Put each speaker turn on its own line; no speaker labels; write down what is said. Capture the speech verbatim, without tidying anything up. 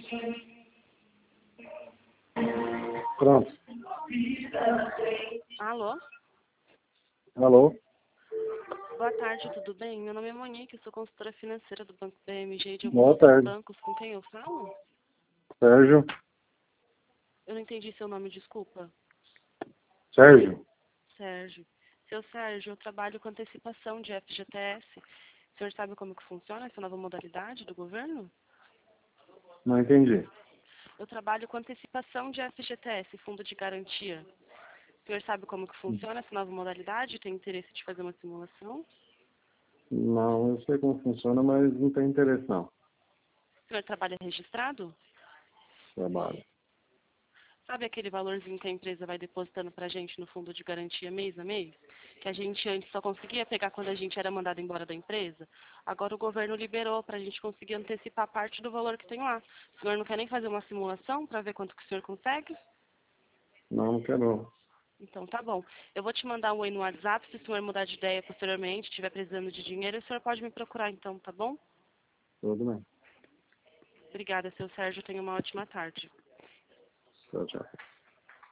Pronto.
Alô?
Alô?
Boa tarde, tudo bem? Meu nome é Monique, eu sou consultora financeira do Banco B M G de alguns
Boa
outros
tarde.
bancos. Com quem eu falo?
Sérgio.
Eu não entendi seu nome, desculpa.
Sérgio.
Sérgio. Seu Sérgio, eu trabalho com antecipação de F G T S. O senhor sabe como que funciona essa nova modalidade do governo?
Não entendi.
Eu trabalho com antecipação de F G T S, Fundo de Garantia. O senhor sabe como que funciona essa nova modalidade? Tem interesse de fazer uma simulação?
Não, eu sei como funciona, mas não tem interesse não.
O senhor trabalha registrado?
Trabalho.
Sabe aquele valorzinho que a empresa vai depositando para a gente no fundo de garantia mês a mês? Que a gente antes só conseguia pegar quando a gente era mandado embora da empresa? Agora o governo liberou para a gente conseguir antecipar parte do valor que tem lá. O senhor não quer nem fazer uma simulação para ver quanto que o senhor consegue?
Não, não quero não.
Então tá bom. Eu vou te mandar um oi no WhatsApp. Se o senhor mudar de ideia posteriormente, estiver precisando de dinheiro, o senhor pode me procurar então, tá bom?
Tudo bem.
Obrigada, seu Sérgio. Tenha uma ótima tarde.
Tchau, tchau.